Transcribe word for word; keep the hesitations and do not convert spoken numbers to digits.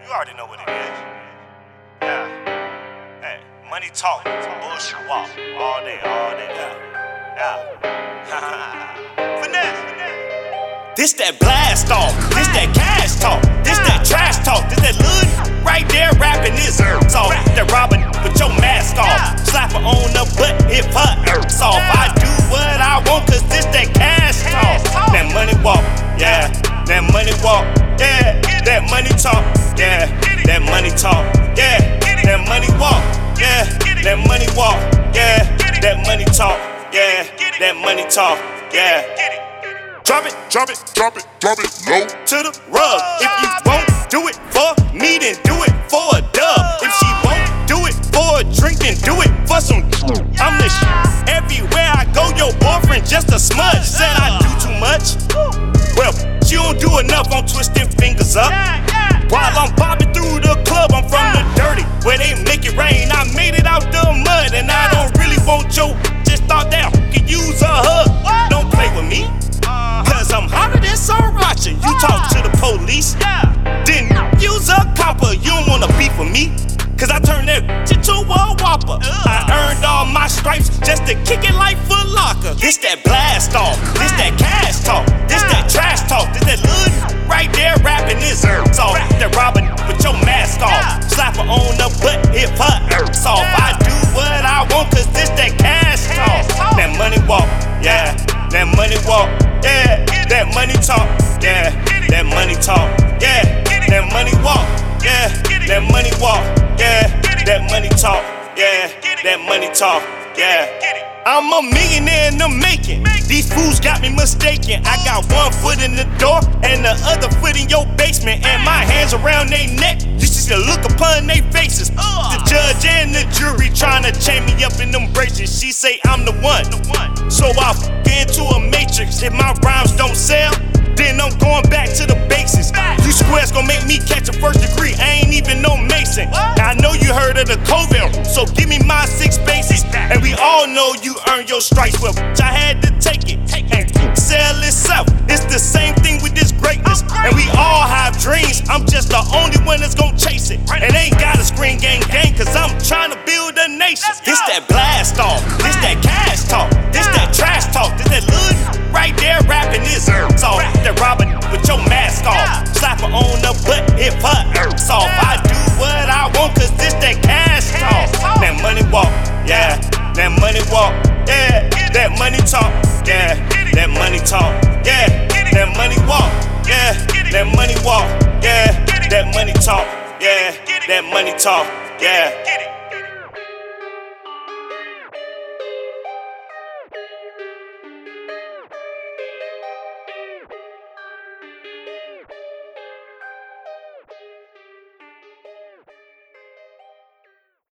You already know what it is. Yeah. Hey, money talk, bullshit walk. All day, all day. Yeah. Yeah. Finesse, finesse. This that blast off. This that cash talk. This that trash talk. This that hood right there rapping his earth off. That robbing with your mask off. Slap her on the butt if her earth's off. I do what I want cause this that cash talk. That money walk, yeah. That money walk, yeah. That money talk, yeah. That money talk, yeah. That money walk, yeah. That money walk, yeah. That money talk, yeah. That money talk, yeah. Drop it, drop it, drop it, drop it low to the rug. If you won't do it for me, then do it for a dub. If she won't do it for a drink, then do it for some. I'm the shit. Everywhere I go, your boyfriend just a smudge. Said I do too much. Well, she don't do enough, I'm twisting fingers up. While I'm bobbing through the club, I'm from the dirty, where they make it rain. I made it out the mud, and I don't really want your. Just thought that I could use a hug. Don't play with me, cause I'm hotter than Sriracha. You talk to the police, then use a copper. You don't wanna beef with me, cause I turned that shit to a whopper. I earned all my stripes just to kick it like Foot Locker. This that blast off, this that cash talk, this that trash talk, this that hood right there rapping his earth off. That robbing with your mask off. Slap her on the butt if her earth's off. I do what I want cause this that cash talk. That money walk, yeah. That money walk, yeah. That money talk, yeah. That money talk, yeah. That money walk, yeah. That money walk, yeah. That money talk, yeah. That money talk, yeah. I'm a millionaire in the making. These fools got me mistaken. I got one foot in the door and the other foot in your basement, and my hands around their neck. You see the look upon their faces. The judge and the jury trying to chain me up in them braces. She say I'm the one, so I f into a matrix. If my rhymes don't sell, then I'm going back to the basics. You squares gon' make me catch a first degree. I ain't even no Mason. Now I know you heard of the COVID, so give me my six bases. And we all know you earned your stripes. Well, I had to take it and sell itself. It's the same thing with this greatness. And we all have dreams. I'm just the only one that's gon' chase it. And ain't got a screen gang gang, cause I'm trying to build a nation. This that blast off, this that cash talk, this that trash talk, this that hood right there rapping his earth's off. That robbing with your mask off. Slap her on the butt if her earth's off. I do what I want cause this that cash talk. That money walk, yeah. That money walk, yeah. That money talk, yeah. That money talk, yeah. That money walk, yeah. That money walk, yeah. That money talk, yeah. That money talk, yeah.